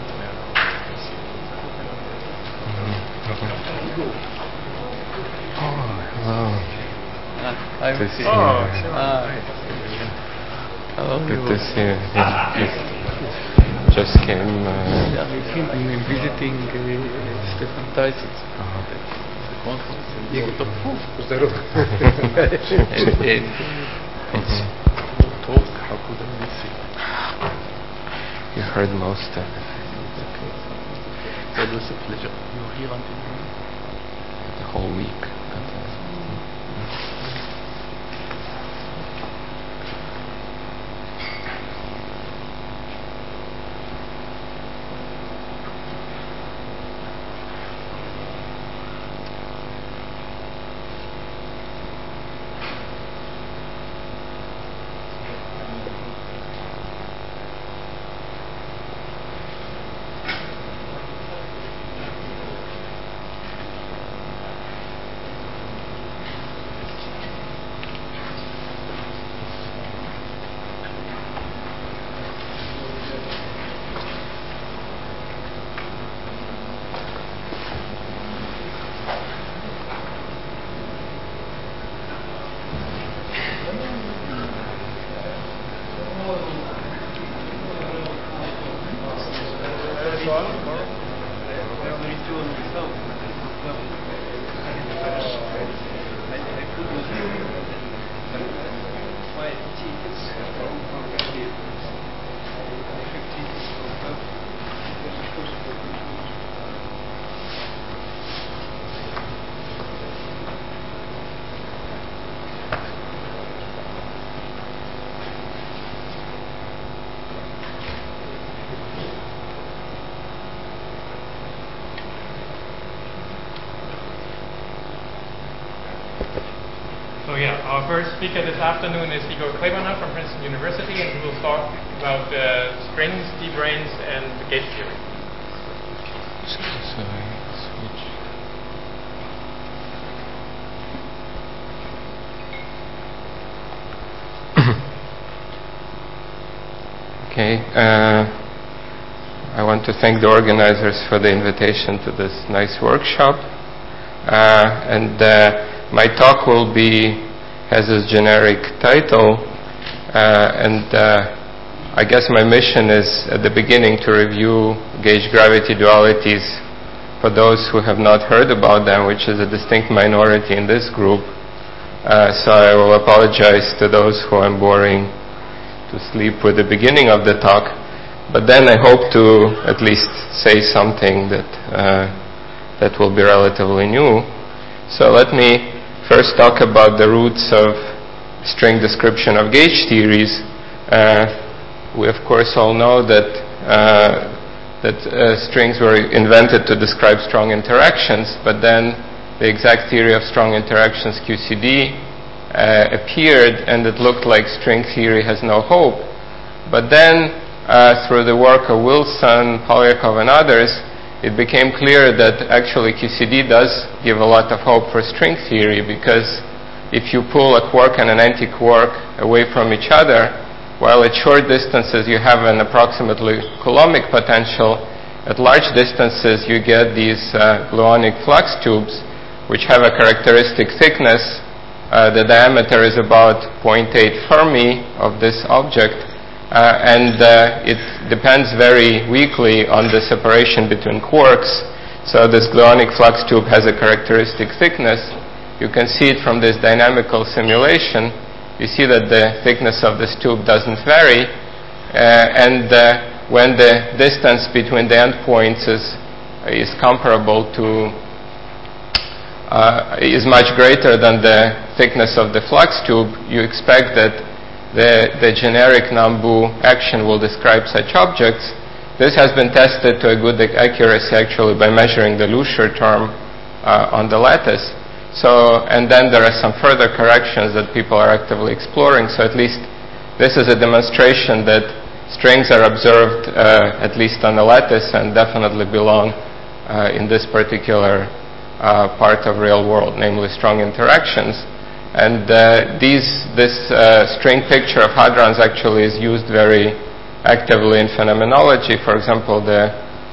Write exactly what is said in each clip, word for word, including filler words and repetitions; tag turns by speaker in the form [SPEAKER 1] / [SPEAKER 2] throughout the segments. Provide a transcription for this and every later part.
[SPEAKER 1] Hello.
[SPEAKER 2] I
[SPEAKER 1] Good to see you.
[SPEAKER 2] Oh, ah. Hello.
[SPEAKER 1] Good to see you. Yeah, just, just came. Uh,
[SPEAKER 2] yeah, we came in visiting uh, Stefan Tyson.
[SPEAKER 1] uh-huh.
[SPEAKER 2] The conference in Porto.
[SPEAKER 1] and,
[SPEAKER 2] and it's talk. How could I miss it?
[SPEAKER 1] You heard most of it.
[SPEAKER 2] Okay. That was a pleasure. You were here until when?
[SPEAKER 1] The whole week.
[SPEAKER 3] So yeah, our first speaker this afternoon is Igor Klebaner from Princeton University, and he will talk about uh, strings, D-branes, and the gauge theory.
[SPEAKER 1] So, so I switch. Okay. Uh, I want to thank the organizers for the invitation to this nice workshop, uh, and. Uh, My talk will be, has this generic title, uh, and uh, I guess my mission is at the beginning to review gauge gravity dualities for those who have not heard about them, which is a distinct minority in this group. Uh, so I will apologize to those who I'm boring to sleep with the beginning of the talk, but then I hope to at least say something that, uh, that will be relatively new. So let me first talk about the roots of string description of gauge theories. Uh, we of course all know that uh, that uh, strings were invented to describe strong interactions, but then the exact theory of strong interactions, Q C D, uh, appeared, and it looked like string theory has no hope. But then uh, through the work of Wilson, Polyakov, and others, it became clear that actually Q C D does give a lot of hope for string theory, because if you pull a quark and an anti-quark away from each other, while at short distances you have an approximately Coulombic potential, at large distances you get these uh, gluonic flux tubes which have a characteristic thickness. Uh, the diameter is about zero point eight Fermi of this object. Uh, and uh, it depends very weakly on the separation between quarks. So this gluonic flux tube has a characteristic thickness. You can see it from this dynamical simulation. You see that the thickness of this tube doesn't vary. Uh, and uh, when the distance between the endpoints is, is comparable to, uh, is much greater than the thickness of the flux tube, you expect that The, the generic Nambu action will describe such objects. This has been tested to a good accuracy actually by measuring the Lucier term uh, on the lattice. So, and then there are some further corrections that people are actively exploring. So at least this is a demonstration that strings are observed uh, at least on the lattice and definitely belong uh, in this particular uh, part of real world, namely strong interactions. And uh, these, this uh, string picture of hadrons actually is used very actively in phenomenology. For example, the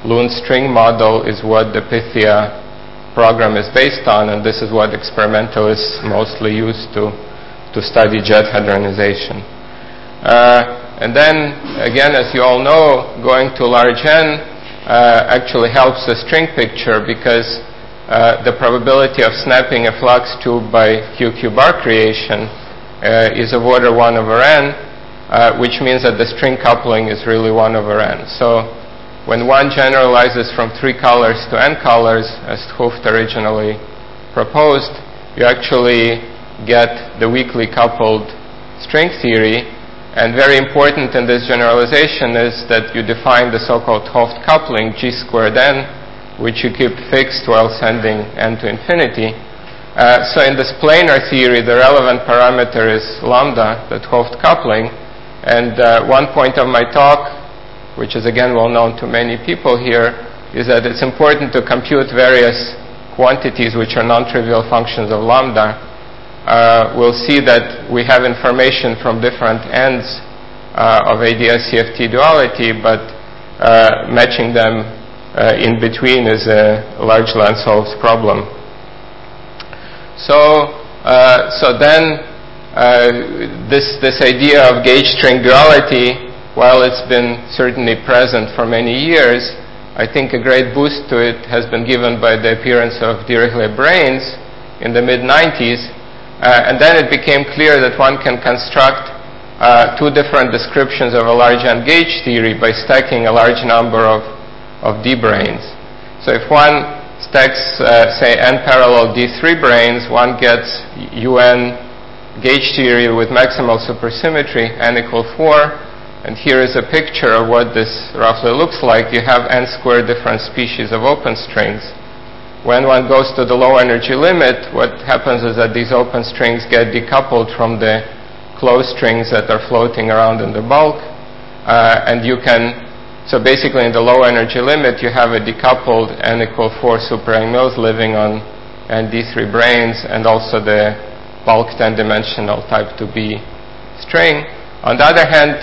[SPEAKER 1] Loon string model is what the Pythia program is based on, and this is what experimentalists mostly use to, to study jet hadronization. Uh, and then, again, as you all know, going to large N uh, actually helps the string picture because uh, the probability of snapping a flux tube by Q Q bar creation uh, is of order one over N, uh, which means that the string coupling is really one over N. So when one generalizes from three colors to N colors, as 't Hooft originally proposed, you actually get the weakly coupled string theory. And very important in this generalization is that you define the so-called 't Hooft coupling, G squared N, which you keep fixed while sending N to infinity. Uh, so in this planar theory, the relevant parameter is lambda, the 't Hooft coupling. And uh, one point of my talk, which is again well known to many people here, is that it's important to compute various quantities which are non-trivial functions of lambda. Uh, we'll see that we have information from different ends uh, of A D S C F T duality, but uh, matching them uh, in between is a largely unsolved problem. So, uh, so then uh, this, this idea of gauge string duality, while it's been certainly present for many years, I think a great boost to it has been given by the appearance of Dirichlet branes in the mid nineties. Uh, and then it became clear that one can construct uh, two different descriptions of a large N gauge theory by stacking a large number of, of D branes. So if one stacks, uh, say, N parallel D three branes, one gets U N gauge theory with maximal supersymmetry, N equal four. And here is a picture of what this roughly looks like. You have N squared different species of open strings. When one goes to the low energy limit, what happens is that these open strings get decoupled from the closed strings that are floating around in the bulk. Uh, and you can, so basically in the low energy limit, you have a decoupled N equal four super Yang-Mills living on N D three branes and also the bulk ten dimensional type two B string. On the other hand,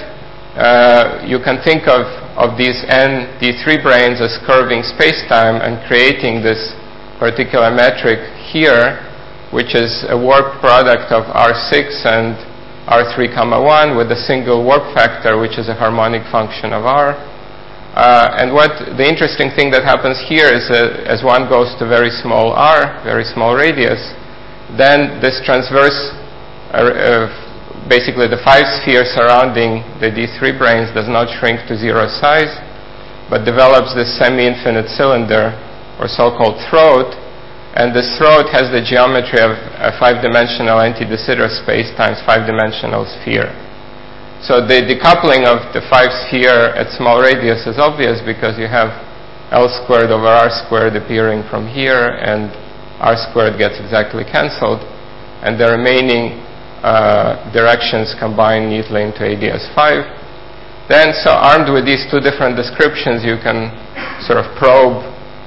[SPEAKER 1] uh, you can think of, of these N D three branes as curving spacetime and creating this particular metric here, which is a warp product of R six and R three comma one with a single warp factor, which is a harmonic function of R. Uh, and what the interesting thing that happens here is that as one goes to very small r, very small radius, then this transverse, uh, uh, basically the five sphere surrounding the D three branes does not shrink to zero size, but develops this semi-infinite cylinder, or so-called throat, and this throat has the geometry of a five-dimensional anti-de Sitter space times five-dimensional sphere. So the decoupling of the five sphere at small radius is obvious because you have L squared over R squared appearing from here, and R squared gets exactly cancelled, and the remaining uh, directions combine neatly into A D S five. Then, so armed with these two different descriptions, you can sort of probe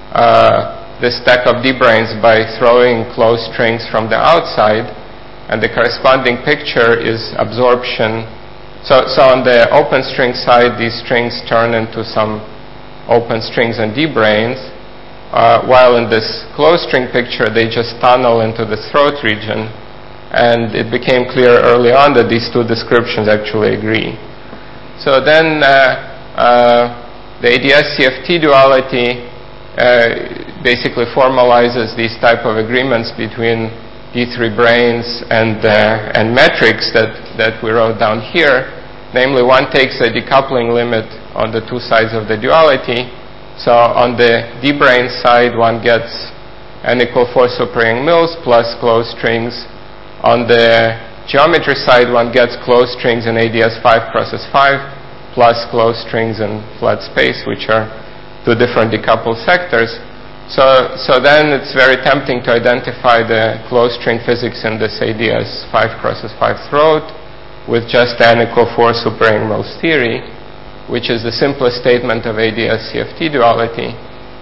[SPEAKER 1] Uh, this stack of D branes by throwing closed strings from the outside, and the corresponding picture is absorption. So, so on the open string side, these strings turn into some open strings and D branes, uh, while in this closed string picture, they just tunnel into the throat region. And it became clear early on that these two descriptions actually agree. So then uh, uh, the A D S C F T duality Uh, basically formalizes these type of agreements between D three branes and uh, and metrics that, that we wrote down here. Namely, one takes a decoupling limit on the two sides of the duality. So on the D brane side, one gets N equal four super Yang-Mills plus closed strings. On the geometry side, one gets closed strings in A D S five process five plus closed strings in flat space, which are two different decoupled sectors. So, so then it's very tempting to identify the closed string physics in this A D S five process five throat with just N equal four super Yang-Mills theory, which is the simplest statement of A D S C F T duality.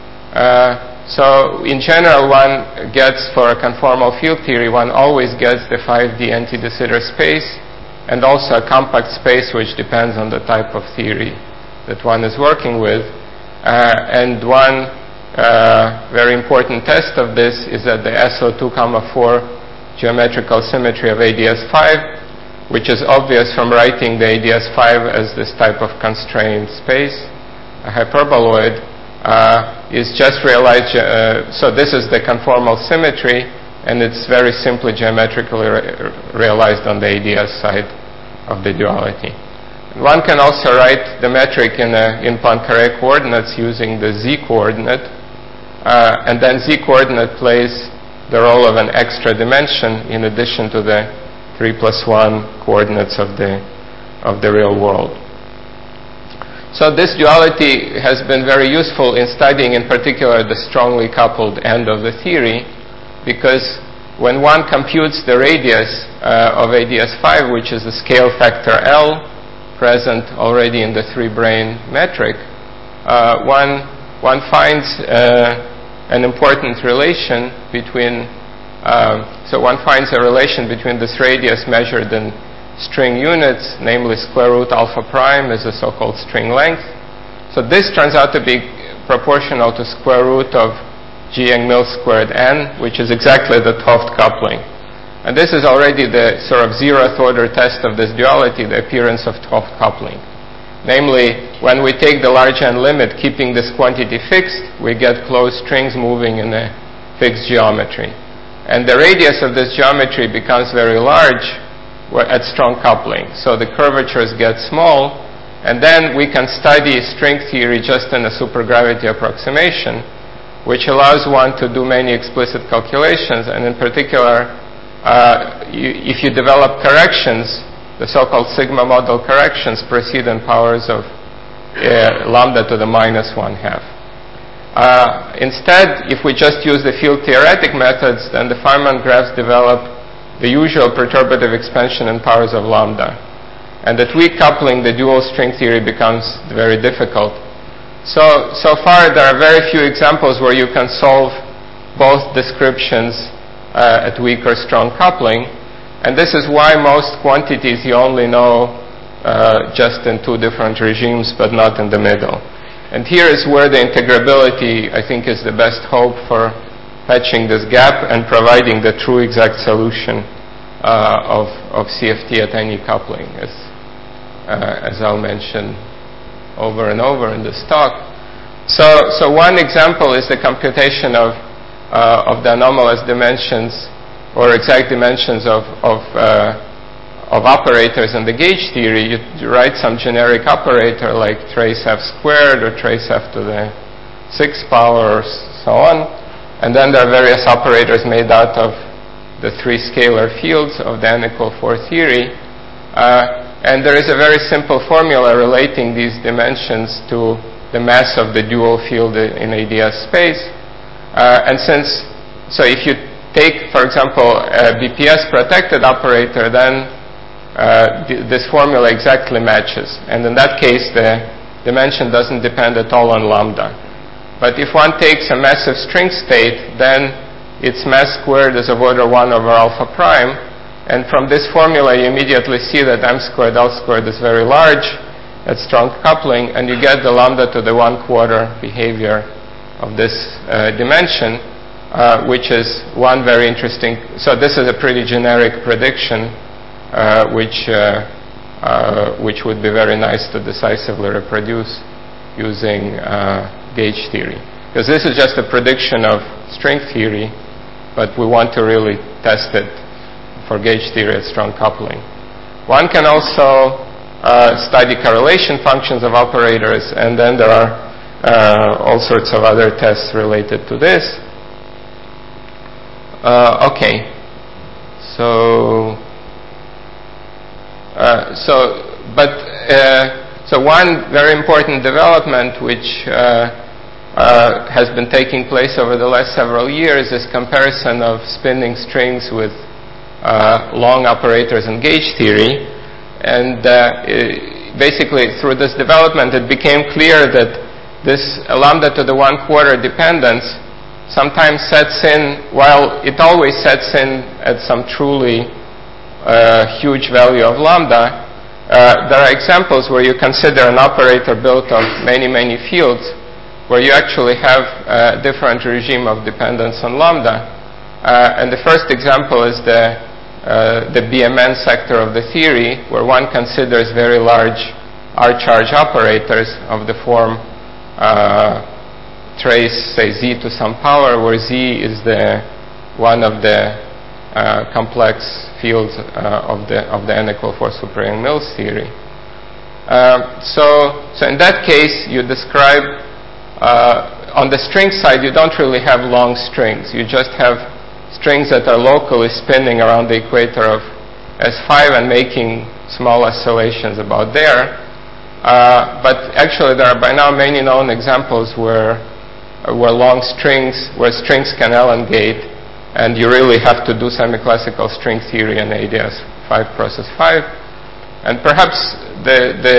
[SPEAKER 1] Uh, so in general, one gets, for a conformal field theory, one always gets the five D anti-de Sitter space and also a compact space which depends on the type of theory that one is working with. Uh, and one uh, very important test of this is that the S O two comma four geometrical symmetry of A D S five, which is obvious from writing the A D S five as this type of constrained space, a hyperboloid, uh, is just realized. Uh, so this is the conformal symmetry, and it's very simply geometrically re- realized on the A D S side of the duality. One can also write the metric in, a, in Poincaré coordinates using the z coordinate, uh, and then z coordinate plays the role of an extra dimension in addition to the three plus one coordinates of the, of the real world. So this duality has been very useful in studying in particular the strongly coupled end of the theory, because when one computes the radius uh, of A D S five, which is the scale factor L, present already in the three-brane metric, uh, one, one finds uh, an important relation between, uh, so one finds a relation between this radius measured in string units, namely square root alpha prime is a so-called string length. So this turns out to be proportional to square root of G Yang-Mills squared n, which is exactly the 't Hooft coupling. And this is already the sort of zeroth order test of this duality, the appearance of 't Hooft coupling. Namely, when we take the large n limit, keeping this quantity fixed, we get closed strings moving in a fixed geometry. And the radius of this geometry becomes very large at strong coupling. So the curvatures get small, and then we can study string theory just in a supergravity approximation, which allows one to do many explicit calculations, and in particular, Uh, you, if you develop corrections, the so-called sigma model corrections proceed in powers of uh, lambda to the minus one half. Uh, instead, if we just use the field theoretic methods, then the Feynman graphs develop the usual perturbative expansion in powers of lambda. And at weak coupling, the dual string theory becomes very difficult. So, so far, there are very few examples where you can solve both descriptions Uh, at weak or strong coupling, and this is why most quantities you only know uh, just in two different regimes but not in the middle. And here is where the integrability, I think, is the best hope for patching this gap and providing the true exact solution uh, of, of C F T at any coupling, as, uh, as I'll mention over and over in this talk. So, so one example is the computation of Uh, of the anomalous dimensions or exact dimensions of of, uh, of operators in the gauge theory. You, you write some generic operator like trace f squared or trace f to the sixth power or so on, and then there are various operators made out of the three scalar fields of the n equal four theory, uh, and there is a very simple formula relating these dimensions to the mass of the dual field in A D S space. Uh, and since, so if you take, for example, a B P S protected operator, then uh, th- this formula exactly matches. And in that case, the dimension doesn't depend at all on lambda. But if one takes a massive string state, then its mass squared is of order one over alpha prime. And from this formula, you immediately see that m squared L squared is very large at strong coupling, and you get the lambda to the one quarter behavior of this uh, dimension, uh, which is one very interesting. So this is a pretty generic prediction, uh, which uh, uh, which would be very nice to decisively reproduce using uh, gauge theory, because this is just a prediction of string theory, but we want to really test it for gauge theory at strong coupling. One can also uh, study correlation functions of operators, and then there are Uh, all sorts of other tests related to this. Uh, okay, so uh, so but uh, so one very important development which uh, uh, has been taking place over the last several years is comparison of spinning strings with uh, long operators in gauge theory, and uh, it, basically through this development it became clear that this lambda to the one quarter dependence sometimes sets in, while it always sets in at some truly uh, huge value of lambda, uh, there are examples where you consider an operator built of many, many fields, where you actually have a different regime of dependence on lambda. Uh, and the first example is the, uh, the B M N sector of the theory, where one considers very large R-charge operators of the form uh, trace, say, z to some power, where z is the one of the uh, complex fields uh, of the of the n equal four super Yang-Mills theory. Uh, so, so in that case, you describe uh, on the string side, you don't really have long strings. You just have strings that are locally spinning around the equator of S five and making small oscillations about there. Uh, but actually, there are by now many known examples where uh, where long strings, where strings can elongate, and you really have to do semi-classical string theory in A D S five process five. And perhaps the, the,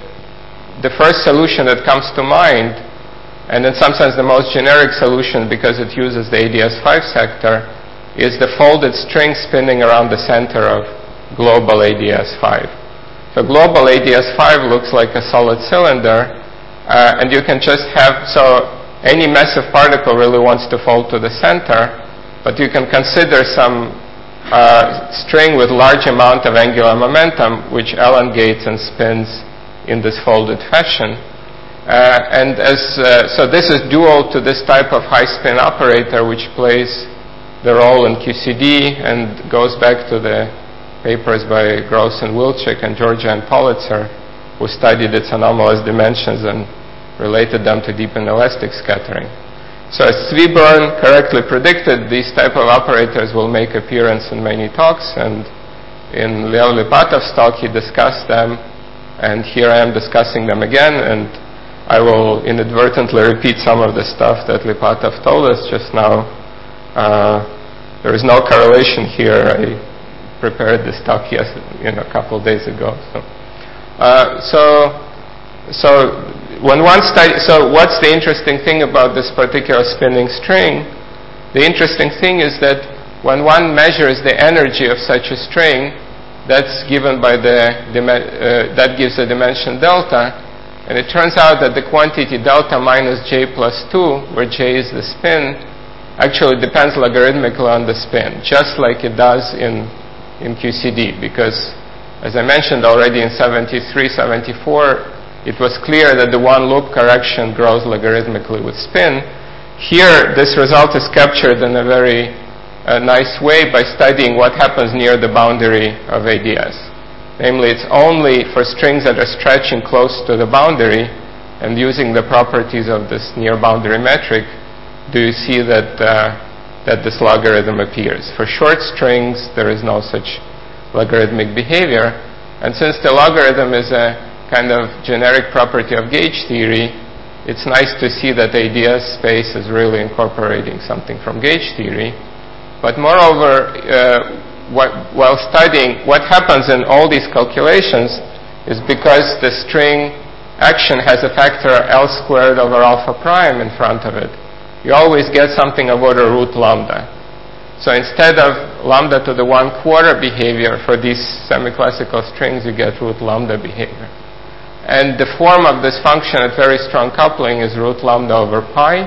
[SPEAKER 1] the first solution that comes to mind, and in some sense the most generic solution because it uses the A D S five sector, is the folded string spinning around the center of global A D S five. So global A D S five looks like a solid cylinder, uh, and you can just have, so any massive particle really wants to fold to the center, but you can consider some uh, string with large amount of angular momentum which elongates and spins in this folded fashion. Uh, and as uh, so this is dual to this type of high spin operator which plays the role in Q C D and goes back to the papers by Gross and Wilczek and Georgia and Politzer, who studied its anomalous dimensions and related them to deep inelastic scattering. So as Zwiburn correctly predicted, these type of operators will make appearance in many talks, and in Leo Lipatov's talk he discussed them, and here I am discussing them again, and I will inadvertently repeat some of the stuff that Lipatov told us just now. Uh, there is no correlation here. I prepared this talk yes, you know, a couple of days ago. So, uh, so, so when one study, so what's the interesting thing about this particular spinning string? The interesting thing is that when one measures the energy of such a string, that's given by the uh, that gives a dimension delta, and it turns out that the quantity delta minus j plus two, where j is the spin, actually depends logarithmically on the spin, just like it does in in Q C D, because as I mentioned already in seventy-three, seventy-four, it was clear that the one loop correction grows logarithmically with spin. Here, this result is captured in a very uh, nice way by studying what happens near the boundary of A D S. Namely, it's only for strings that are stretching close to the boundary and using the properties of this near boundary metric do you see that uh, that this logarithm appears. For short strings, there is no such logarithmic behavior. And since the logarithm is a kind of generic property of gauge theory, it's nice to see that A D S space is really incorporating something from gauge theory. But moreover, uh, what, while studying what happens in all these calculations is because the string action has a factor L squared over alpha prime in front of it, you always get something of order root lambda. So instead of lambda to the one quarter behavior for these semi-classical strings, you get root lambda behavior. And the form of this function at very strong coupling is root lambda over pi.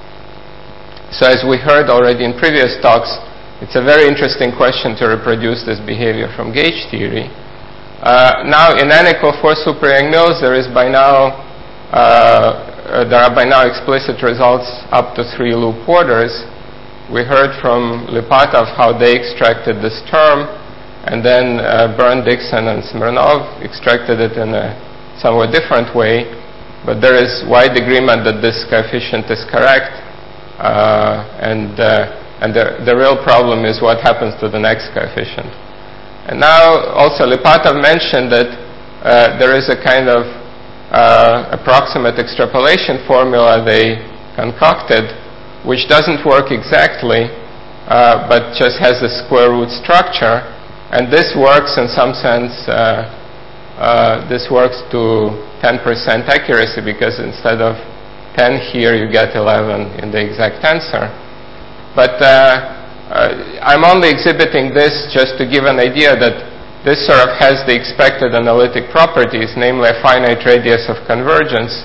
[SPEAKER 1] So as we heard already in previous talks, it's a very interesting question to reproduce this behavior from gauge theory. Uh, now in n equal four super Yang-Mills, there is by now uh, Uh, there are by now explicit results up to three loop orders. We heard from Lipatov how they extracted this term, and then uh, Byrne, Dixon, and Smirnov extracted it in a somewhat different way. But there is wide agreement that this coefficient is correct, uh, and uh, and the, the real problem is what happens to the next coefficient. And now also Lipatov mentioned that uh, there is a kind of Uh, approximate extrapolation formula they concocted, which doesn't work exactly, uh, but just has a square root structure. And this works in some sense, uh, uh, this works to ten percent accuracy, because instead of ten here, you get eleven in the exact tensor. But uh, uh, I'm only exhibiting this just to give an idea that this sort of has the expected analytic properties, namely a finite radius of convergence,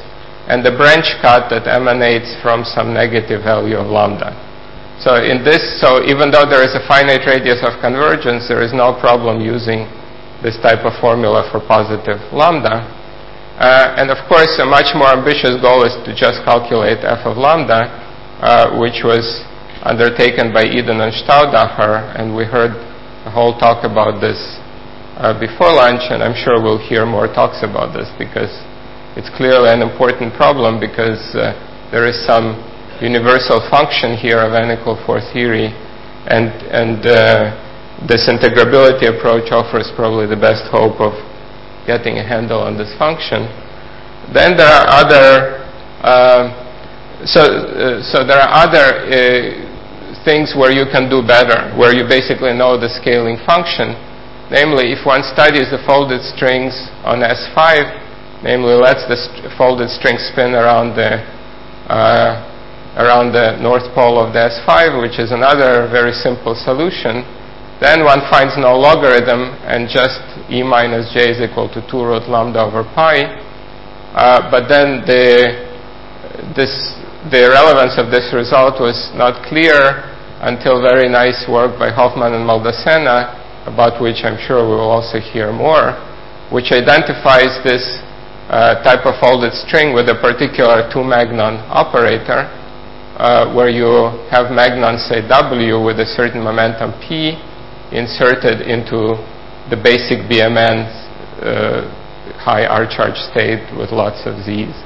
[SPEAKER 1] and the branch cut that emanates from some negative value of lambda. So in this, so even though there is a finite radius of convergence, there is no problem using this type of formula for positive lambda. Uh, and of course, a much more ambitious goal is to just calculate f of lambda, uh, which was undertaken by Eden and Staudacher, and we heard a whole talk about this uh, before lunch, and I'm sure we'll hear more talks about this because it's clearly an important problem, because uh, there is some universal function here of n equal four theory, and, and uh, this integrability approach offers probably the best hope of getting a handle on this function. Then there are other uh, so uh, so there are other uh, things where you can do better, where you basically know the scaling function. Namely, if one studies the folded strings on S five, namely lets the st- folded string spin around the uh, around the north pole of the S five, which is another very simple solution, then one finds no logarithm, and just E minus j is equal to two root lambda over pi. Uh, but then the this the relevance of this result was not clear until very nice work by Hoffman and Maldacena, about which I'm sure we will also hear more, which identifies this uh, type of folded string with a particular two-magnon operator, uh, where you have magnon, say, W with a certain momentum P inserted into the basic B M N uh, high R charge state with lots of Z's.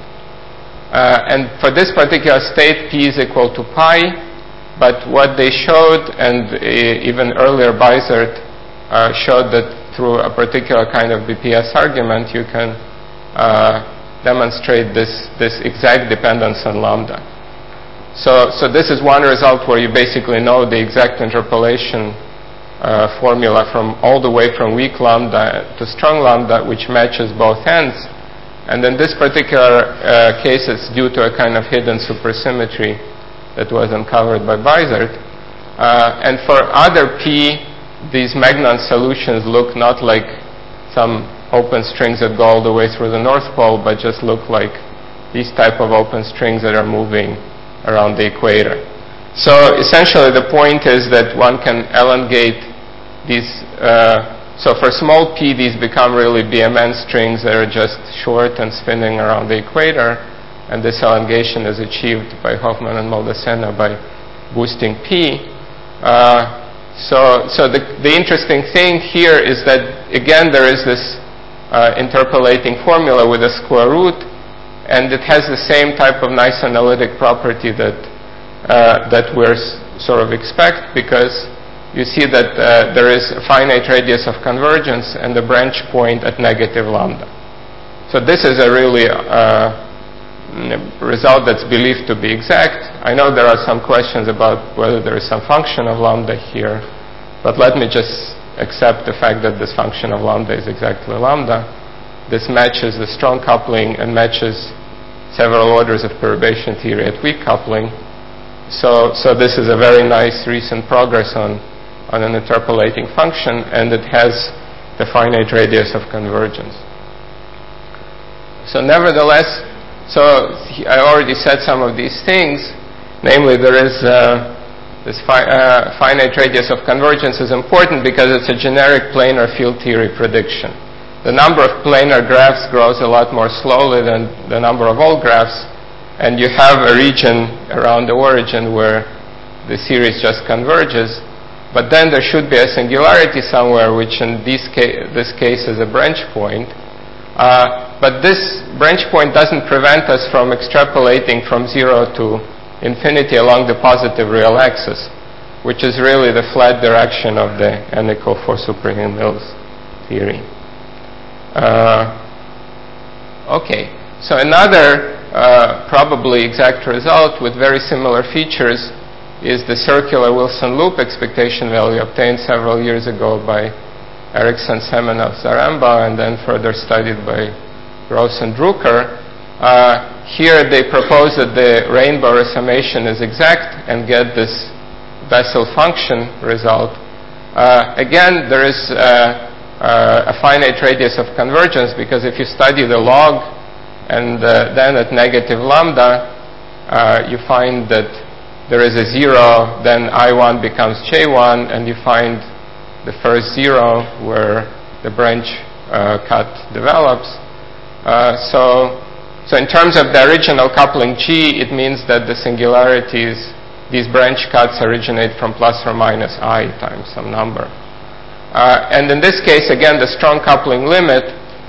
[SPEAKER 1] Uh, and for this particular state, P is equal to pi, but what they showed, and uh, even earlier Bizert uh, showed that through a particular kind of B P S argument, you can uh, demonstrate this, this exact dependence on lambda. So, so this is one result where you basically know the exact interpolation Uh, formula from all the way from weak lambda to strong lambda, which matches both ends. And in this particular uh, case, it's due to a kind of hidden supersymmetry that was uncovered by Bizert. Uh, and for other P, these magnon solutions look not like some open strings that go all the way through the North Pole, but just look like these type of open strings that are moving around the equator. So essentially the point is that one can elongate these, uh, so for small p, these become really B M N strings that are just short and spinning around the equator, and this elongation is achieved by Hoffman and Maldacena by boosting p. Uh, so so the, the interesting thing here is that, again, there is this uh, interpolating formula with a square root, and it has the same type of nice analytic property that uh, that we're s- sort of expect, because you see that uh, there is a finite radius of convergence and a branch point at negative lambda. So this is a really uh, result that's believed to be exact. I know there are some questions about whether there is some function of lambda here, but let me just accept the fact that this function of lambda is exactly lambda. This matches the strong coupling and matches several orders of perturbation theory at weak coupling. So, so this is a very nice recent progress on, on an interpolating function, and it has the finite radius of convergence. So nevertheless, so I already said some of these things, namely there is uh, this fi- uh, finite radius of convergence is important because it's a generic planar field theory prediction. The number of planar graphs grows a lot more slowly than the number of all graphs, and you have a region around the origin where the series just converges, but then there should be a singularity somewhere, which in this case, this case is a branch point. Uh, but this branch point doesn't prevent us from extrapolating from zero to infinity along the positive real axis, which is really the flat direction of the n equal four Superhing-Mills theory. Uh, okay, so another uh, probably exact result with very similar features is the circular Wilson loop expectation value obtained several years ago by Erickson, Semenov, Zaremba, and then further studied by Gross and Drucker. Uh, here they propose that the rainbow resummation is exact and get this Bessel function result. Uh, again, there is uh, uh, a finite radius of convergence, because if you study the log And uh, then at negative lambda, uh, you find that there is a zero, then I one becomes J one, and you find the first zero where the branch uh, cut develops. Uh, so, so in terms of the original coupling G, it means that the singularities, these branch cuts originate from plus or minus I times some number. Uh, and in this case, again, the strong coupling limit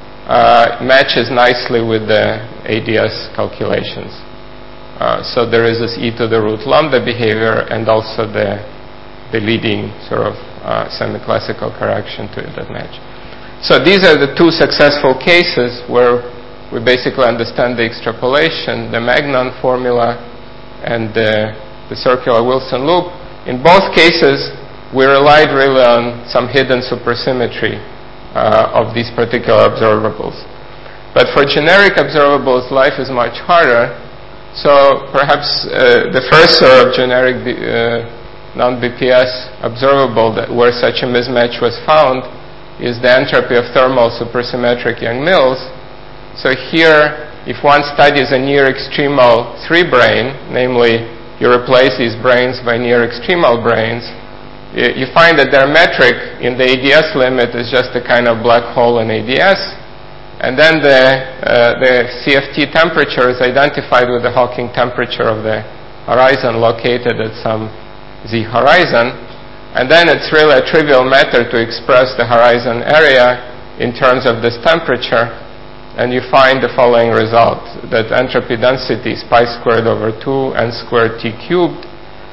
[SPEAKER 1] uh, matches nicely with the A D S calculations. Uh, so there is this e to the root lambda behavior and also the, the leading sort of uh, semi-classical correction to it that match. So these are the two successful cases where we basically understand the extrapolation, the Magnon formula, and the, the circular Wilson loop. In both cases, we relied really on some hidden supersymmetry uh, of these particular observables. But for generic observables, life is much harder. So perhaps uh, the first sort of generic uh, non-B P S observable that where such a mismatch was found is the entropy of thermal supersymmetric Yang-Mills. So here, if one studies a near extremal three brane, namely you replace these branes by near extremal branes, you find that their metric in the A D S limit is just a kind of black hole in A D S. And then the, uh, the C F T temperature is identified with the Hawking temperature of the horizon located at some Z horizon. And then it's really a trivial matter to express the horizon area in terms of this temperature. And you find the following result, that entropy density is pi squared over two n squared t cubed.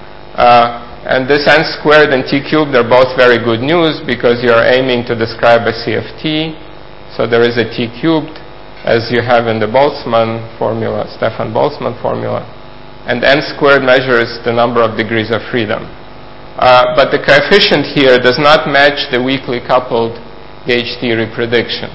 [SPEAKER 1] Uh, And this n squared and t cubed are both very good news because you are aiming to describe a C F T. So there is a t cubed, as you have in the Boltzmann formula, Stefan Boltzmann formula. And n squared measures the number of degrees of freedom. Uh, but the coefficient here does not match the weakly coupled gauge theory prediction.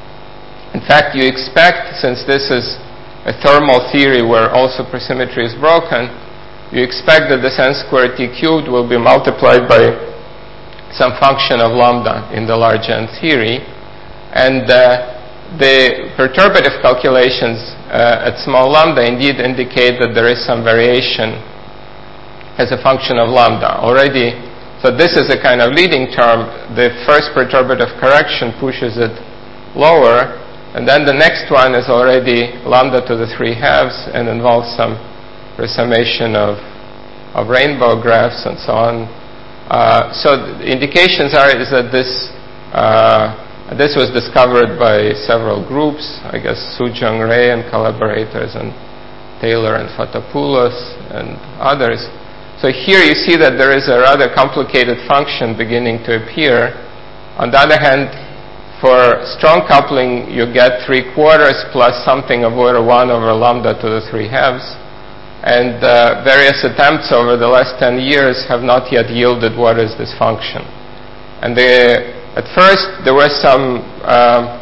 [SPEAKER 1] In fact, you expect, since this is a thermal theory where all supersymmetry is broken, you expect that this n squared t cubed will be multiplied by some function of lambda in the large N theory. And uh, the perturbative calculations uh, at small lambda indeed indicate that there is some variation as a function of lambda. Already, so this is a kind of leading term. The first perturbative correction pushes it lower. And then the next one is already lambda to the three halves and involves some resummation of, of rainbow graphs and so on. Uh, so the indications are is that this uh, this was discovered by several groups, I guess Soo-Jung Ray and collaborators, and Taylor and Fatopoulos and others. So here you see that there is a rather complicated function beginning to appear. On the other hand, for strong coupling, you get three quarters plus something of order one over lambda to the three halves. And uh, various attempts over the last ten years have not yet yielded what is this function. And the, at first, there was some uh,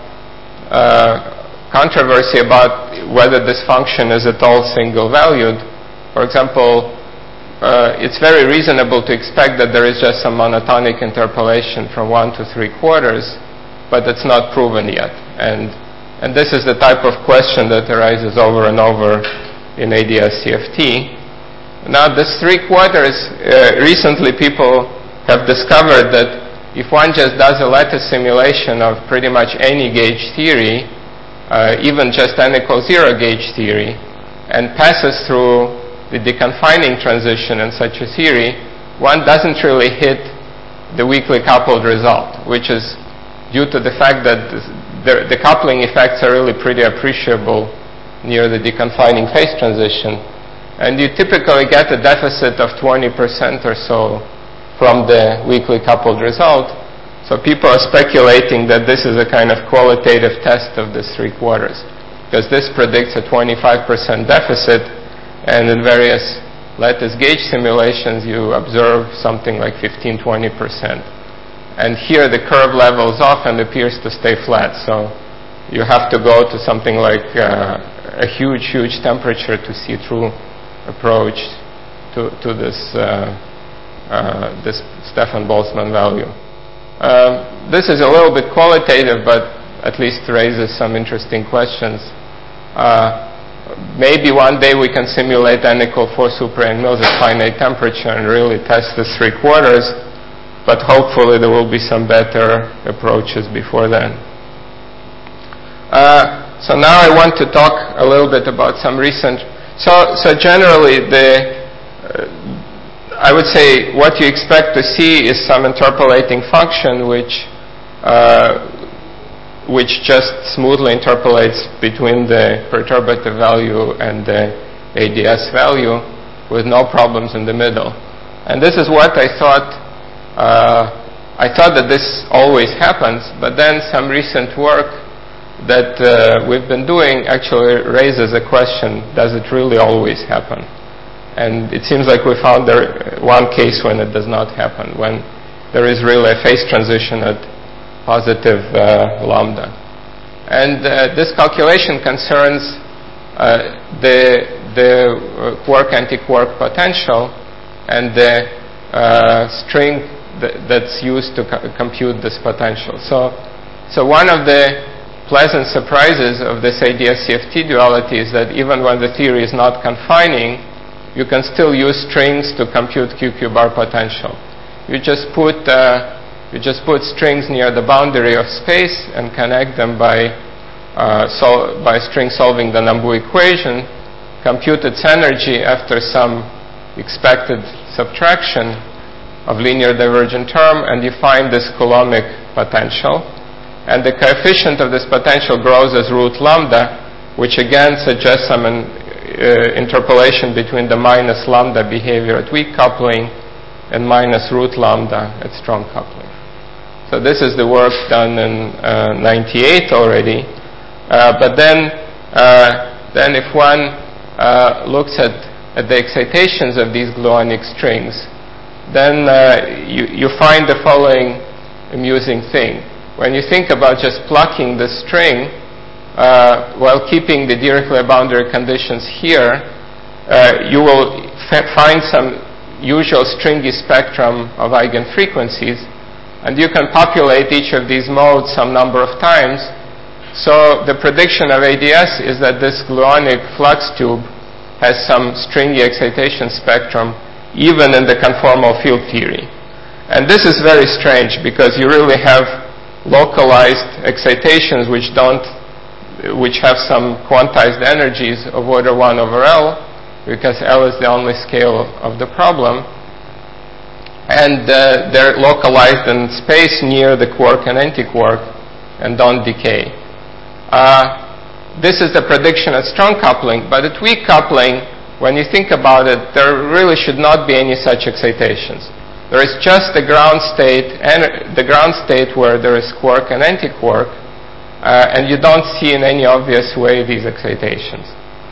[SPEAKER 1] uh, controversy about whether this function is at all single-valued. For example, uh, it's very reasonable to expect that there is just some monotonic interpolation from one to three quarters, but it's not proven yet. And, and this is the type of question that arises over and over in A D S C F T. Now, this three quarters, uh, recently people have discovered that if one just does a lattice simulation of pretty much any gauge theory, uh, even just n equals zero gauge theory, and passes through the deconfining transition in such a theory, one doesn't really hit the weakly coupled result, which is due to the fact that the, the coupling effects are really pretty appreciable near the deconfining phase transition. And you typically get a deficit of twenty percent or so from the weakly coupled result. So people are speculating that this is a kind of qualitative test of this three quarters, because this predicts a twenty-five percent deficit, and in various lattice gauge simulations you observe something like fifteen to twenty percent. And here the curve levels off and appears to stay flat. So you have to go to something like uh, a huge, huge temperature to see through approach to, to this, uh, uh, this Stefan Boltzmann value. Uh, this is a little bit qualitative, but at least raises some interesting questions. Uh, maybe one day we can simulate n equal four super Young Mills at finite temperature and really test the three quarters, but hopefully there will be some better approaches before then. Uh, so now I want to talk a little bit about some recent. So, so generally, the uh, I would say what you expect to see is some interpolating function which uh, which just smoothly interpolates between the perturbative value and the A D S value with no problems in the middle. And this is what I thought. Uh, I thought that this always happens, but then some recent work that uh, we've been doing actually raises a question: does it really always happen? And it seems like we found there one case when it does not happen, when there is really a phase transition at positive uh, lambda. And uh, this calculation concerns uh, the, the quark-antiquark potential and the uh, string th that's used to co compute this potential. So, so one of the pleasant surprises of this A D S C F T duality is that even when the theory is not confining, you can still use strings to compute Q Q bar potential. You just put uh, you just put strings near the boundary of space and connect them by uh, sol by string solving the Nambu equation, compute its energy after some expected subtraction of linear divergent term, and you find this Coulombic potential. And the coefficient of this potential grows as root lambda, which again suggests some uh, interpolation between the minus lambda behavior at weak coupling and minus root lambda at strong coupling. So this is the work done in uh, ninety-eight already. Uh, but then, uh, then if one uh, looks at, at the excitations of these gluonic strings, then uh, you, you find the following amusing thing. When you think about just plucking the string uh, while keeping the Dirichlet boundary conditions here, uh, you will find some usual stringy spectrum of eigenfrequencies, and you can populate each of these modes some number of times. So the prediction of A D S is that this gluonic flux tube has some stringy excitation spectrum even in the conformal field theory. And this is very strange because you really have localized excitations which don't, which have some quantized energies of order one over L, because L is the only scale of the problem, and uh, they're localized in space near the quark and antiquark and don't decay. Uh, this is the prediction at strong coupling, but at weak coupling, when you think about it, there really should not be any such excitations. There is just the ground state, and the ground state where there is quark and antiquark, uh, and you don't see in any obvious way these excitations.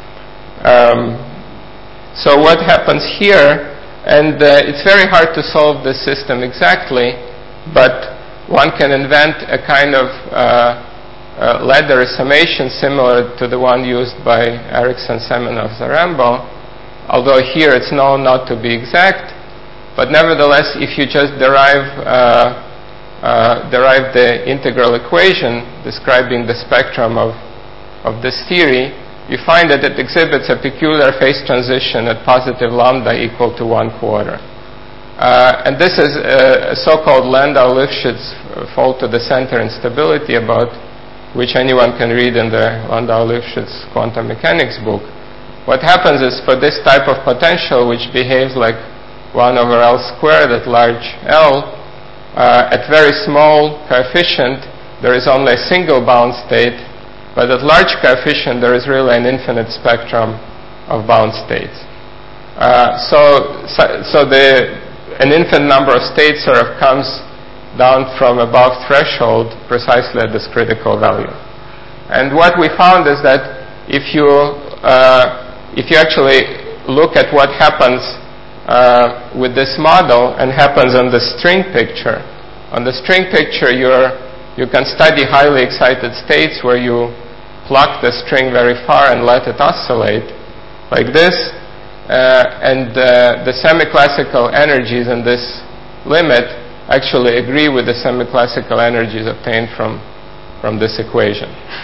[SPEAKER 1] Um, so what happens here, and uh, it's very hard to solve this system exactly, but one can invent a kind of uh, uh, ladder summation similar to the one used by Ericsson, Semenov, Zarembo, although here it's known not to be exact. But nevertheless, if you just derive, uh, uh, derive the integral equation describing the spectrum of, of this theory, you find that it exhibits a peculiar phase transition at positive lambda equal to one quarter. Uh, and this is a, a so-called Landau-Lifshitz fault to the center instability, about which anyone can read in the Landau-Lifshitz quantum mechanics book. What happens is for this type of potential, which behaves like one over L squared at large L, uh, at very small coefficient, there is only a single bound state, but at large coefficient, there is really an infinite spectrum of bound states. Uh, so, so, so the, an infinite number of states sort of comes down from above threshold precisely at this critical value. And what we found is that if you, uh, if you actually look at what happens Uh, with this model and happens on the string picture. On the string picture, you're, you can study highly excited states where you pluck the string very far and let it oscillate like this, uh, and uh, the semi-classical energies in this limit actually agree with the semi-classical energies obtained from, from this equation.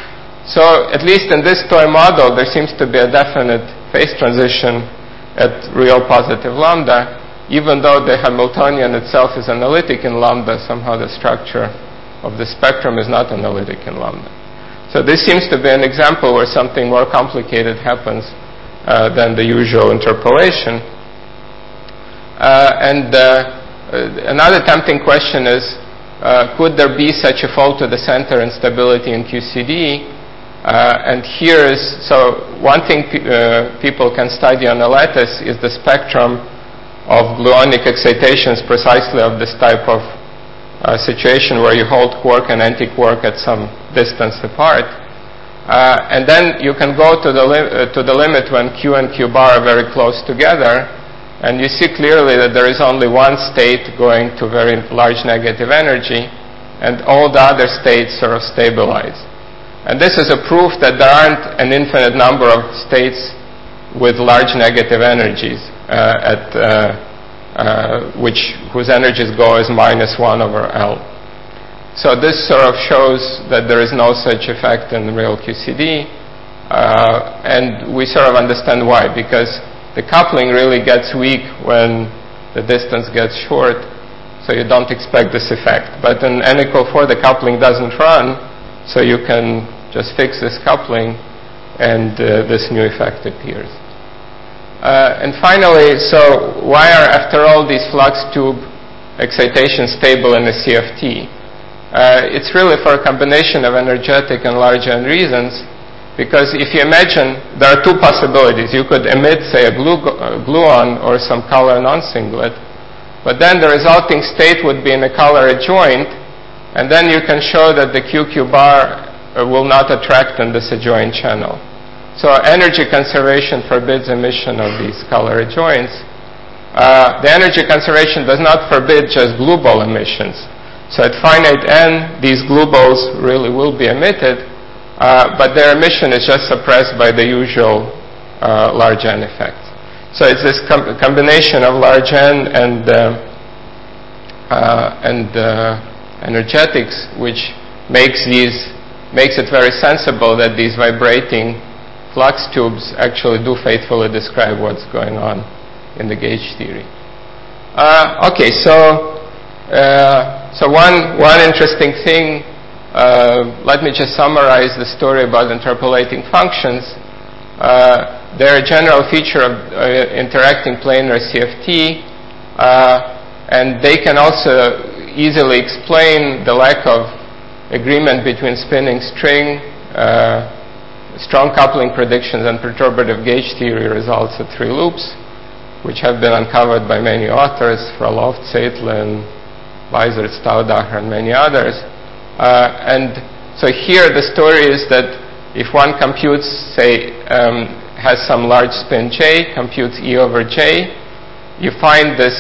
[SPEAKER 1] So at least in this toy model, there seems to be a definite phase transition at real positive lambda, even though the Hamiltonian itself is analytic in lambda, somehow the structure of the spectrum is not analytic in lambda. So this seems to be an example where something more complicated happens uh, than the usual interpolation. Uh, and uh, another tempting question is, uh, could there be such a fall to the center instability in Q C D? Uh, and here is, so one thing pe uh, people can study on a lattice is the spectrum of gluonic excitations precisely of this type of uh, situation where you hold quark and anti-quark at some distance apart. Uh, and then you can go to the, uh, to the limit when Q and Q bar are very close together, and you see clearly that there is only one state going to very large negative energy, and all the other states sort of stabilize. And this is a proof that there aren't an infinite number of states with large negative energies uh, at uh, uh, which whose energies go as minus one over L. So this sort of shows that there is no such effect in real Q C D, uh, and we sort of understand why, because the coupling really gets weak when the distance gets short, so you don't expect this effect. But in n equal four, the coupling doesn't run, so you can just fix this coupling, and uh, this new effect appears. Uh, and finally, so why are, after all, these flux tube excitations stable in the C F T? Uh, it's really for a combination of energetic and large N reasons, because if you imagine, there are two possibilities. You could emit, say, a glue, uh, gluon or some color non-singlet, but then the resulting state would be in a color adjoint, and then you can show that the Q Q bar uh, will not attract in this adjoint channel. So energy conservation forbids emission of these color adjoints. Uh, the energy conservation does not forbid just glue ball emissions. So at finite n, these glue balls really will be emitted, uh, but their emission is just suppressed by the usual uh, large N effect. So it's this com combination of large N and, uh, uh, and uh, energetics which makes, these, makes it very sensible that these vibrating flux tubes actually do faithfully describe what's going on in the gauge theory. Uh, okay, so uh, so one one interesting thing. Uh, let me just summarize the story about interpolating functions. Uh, they're a general feature of uh, interacting planar C F T, uh, and they can also easily explain the lack of agreement between spinning string. Uh, Strong coupling predictions and perturbative gauge theory results at three loops, which have been uncovered by many authors, Frolov, Zeitlin, Weisert, Staudacher, and many others. Uh, and so here the story is that if one computes, say, um, has some large spin J, computes E over J, you find this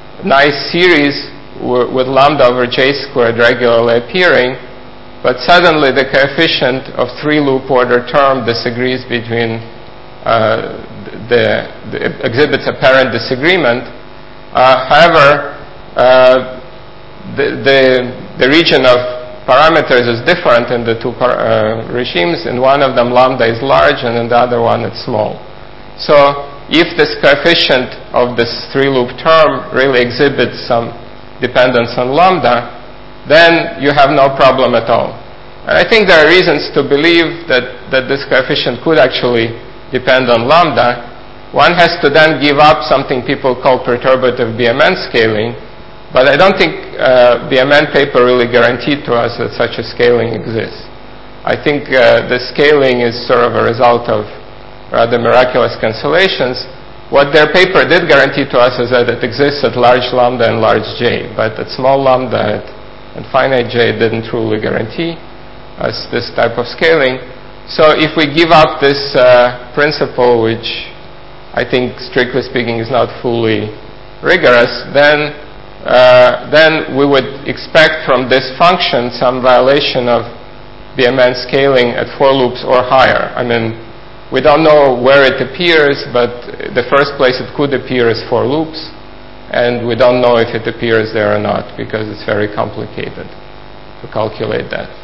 [SPEAKER 1] nice series with lambda over J squared regularly appearing, but suddenly the coefficient of three-loop order term disagrees between uh, the, the exhibits apparent disagreement. Uh, however, uh, the, the the region of parameters is different in the two par uh, regimes. In one of them, lambda is large, and in the other one, it's small. So, if this coefficient of this three-loop term really exhibits some dependence on lambda, then you have no problem at all. And I think there are reasons to believe that, that this coefficient could actually depend on lambda. One has to then give up something people call perturbative B M N scaling, but I don't think uh, B M N paper really guaranteed to us that such a scaling exists. I think uh, the scaling is sort of a result of rather miraculous cancellations. What their paper did guarantee to us is that it exists at large lambda and large J, but at small lambda and finite J didn't truly guarantee us this type of scaling. So if we give up this uh, principle, which I think strictly speaking is not fully rigorous, then uh, then we would expect from this function some violation of B M N scaling at four loops or higher. I mean, we don't know where it appears, but the first place it could appear is four loops. And we don't know if it appears there or not, because it's very complicated to calculate that.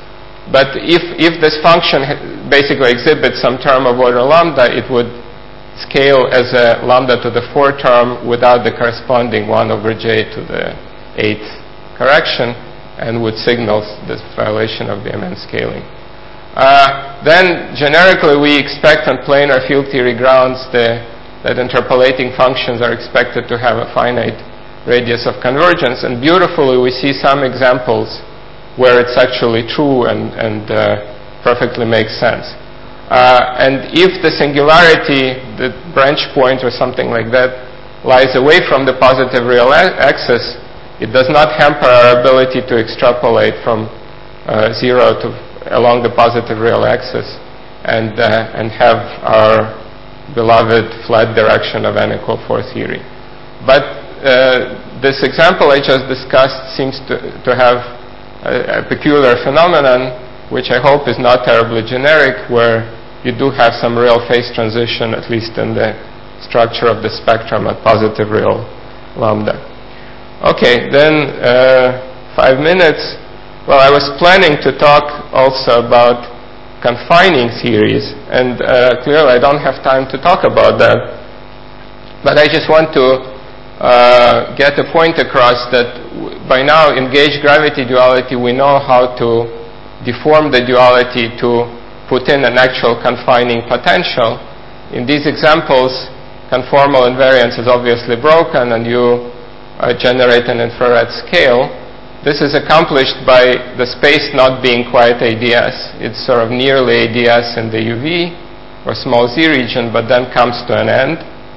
[SPEAKER 1] But if, if this function basically exhibits some term of order lambda, it would scale as a lambda to the fourth term without the corresponding one over j to the eighth correction, and would signal this violation of the M N scaling. Uh, then generically we expect on planar field theory grounds the, that interpolating functions are expected to have a finite radius of convergence, and beautifully we see some examples where it's actually true and, and uh, perfectly makes sense. Uh, and if the singularity, the branch point or something like that, lies away from the positive real a- axis, it does not hamper our ability to extrapolate from uh, zero to along the positive real axis and, uh, and have our beloved flat direction of n equal four theory. But uh, this example I just discussed seems to, to have a, a peculiar phenomenon, which I hope is not terribly generic, where you do have some real phase transition, at least in the structure of the spectrum at positive real lambda. Okay, then uh, five minutes. Well, I was planning to talk also about confining theories, and uh, clearly I don't have time to talk about that. But I just want to uh, get a point across that w- by now in gauge gravity duality we know how to deform the duality to put in an actual confining potential. In these examples, conformal invariance is obviously broken and you uh, generate an infrared scale. This is accomplished by the space not being quite A D S. It's sort of nearly A D S in the U V or small z region, but then comes to an end.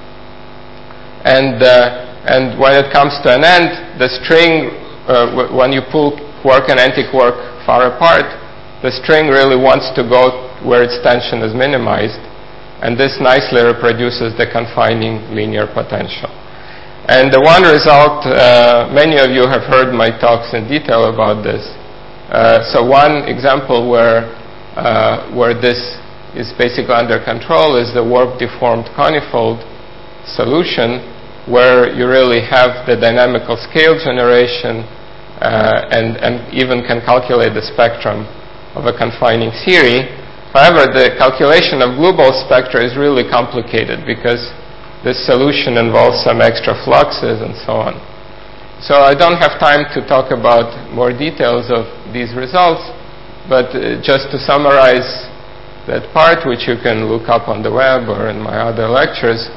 [SPEAKER 1] And, uh, and when it comes to an end, the string, uh, w- when you pull quark and anti-quark far apart, the string really wants to go where its tension is minimized. And this nicely reproduces the confining linear potential. And the one result, uh, many of you have heard my talks in detail about this. Uh, so one example where, uh, where this is basically under control is the warp-deformed conifold solution, where you really have the dynamical scale generation uh, and, and even can calculate the spectrum of a confining theory. However, the calculation of Blue-Ball spectra is really complicated because this solution involves some extra fluxes and so on. So I don't have time to talk about more details of these results, but uh, just to summarize that part, which you can look up on the web or in my other lectures,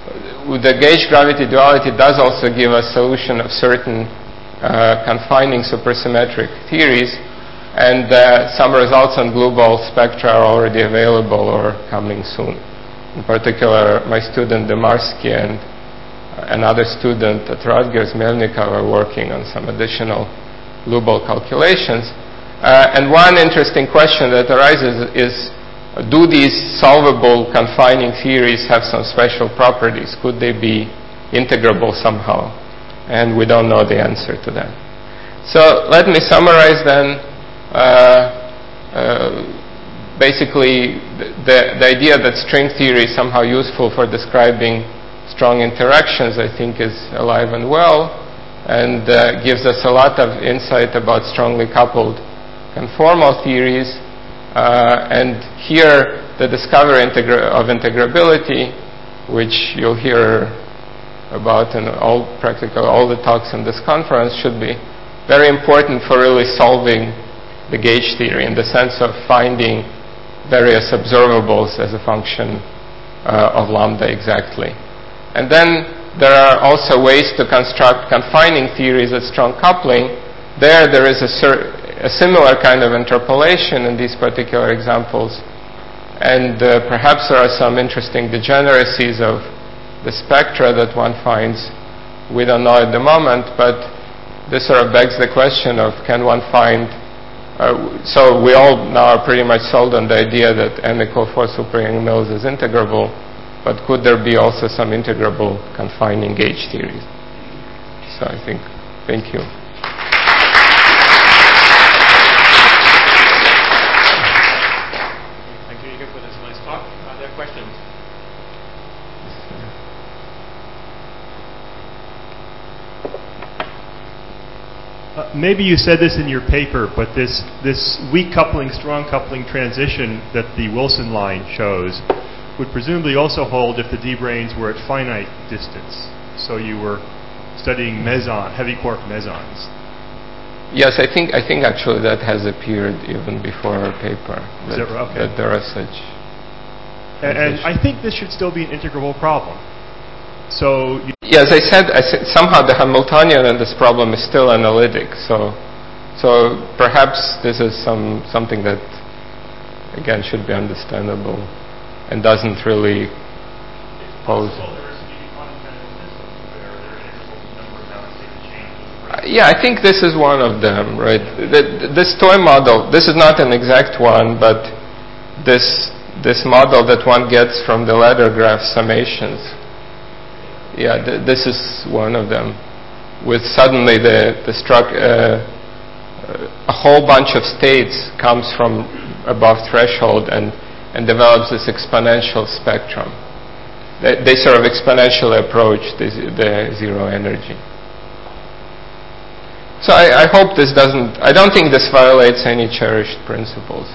[SPEAKER 1] the gauge gravity duality does also give a solution of certain uh, confining supersymmetric theories, and uh, some results on Blue-Ball spectra are already available or coming soon. In particular, my student Demarsky and another student at Rutgers, Melnikov, are working on some additional Blue-Ball calculations. Uh, and one interesting question that arises is, do these solvable confining theories have some special properties? Could they be integrable somehow? And we don't know the answer to that. So let me summarize then. Uh, uh, Basically, the, the idea that string theory is somehow useful for describing strong interactions, I think, is alive and well, and uh, gives us a lot of insight about strongly coupled conformal theories. Uh, and here, the discovery integra- of integrability, which you'll hear about in all practically all the talks in this conference, should be very important for really solving the gauge theory in the sense of finding various observables as a function uh, of lambda exactly. And then there are also ways to construct confining theories at strong coupling. There, there is a, cer- a similar kind of interpolation in these particular examples. And uh, perhaps there are some interesting degeneracies of the spectra that one finds. We don't know at the moment, but this sort of begs the question of, can one find Uh, so we all now are pretty much sold on the idea that n equal four super-Young Mills is integrable, but could there be also some integrable confining gauge theories? So I think, thank you.
[SPEAKER 3] Thank you, Igor, for this nice talk. Are there questions?
[SPEAKER 4] Uh, maybe you said this in your paper, but this, this weak coupling, strong coupling transition that the Wilson line shows would presumably also hold if the D branes were at finite distance. So you were studying meson, heavy quark mesons.
[SPEAKER 1] Yes, I think I think actually that has appeared even before our paper.
[SPEAKER 4] Is
[SPEAKER 1] that,
[SPEAKER 4] that right? Okay.
[SPEAKER 1] that there are such.
[SPEAKER 4] And, and I think this should still be an integrable problem. So you
[SPEAKER 1] yes, I said, I said somehow the Hamiltonian in this problem is still analytic. So, so perhaps this is some something that again should be understandable and doesn't really pose. Yeah, I think this is one of them, right? The, this toy model, this is not an exact one, but this this model that one gets from the ladder graph summations, yeah, th- this is one of them. With suddenly the the struck uh, a whole bunch of states comes from above threshold and and develops this exponential spectrum. They, they sort of exponentially approach the, the zero energy. So I, I hope this doesn't, I don't think this violates any cherished principles.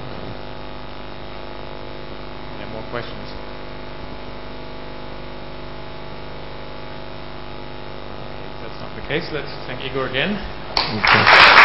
[SPEAKER 3] Any more questions? Okay, if that's not the case, let's thank Igor again.
[SPEAKER 1] Okay.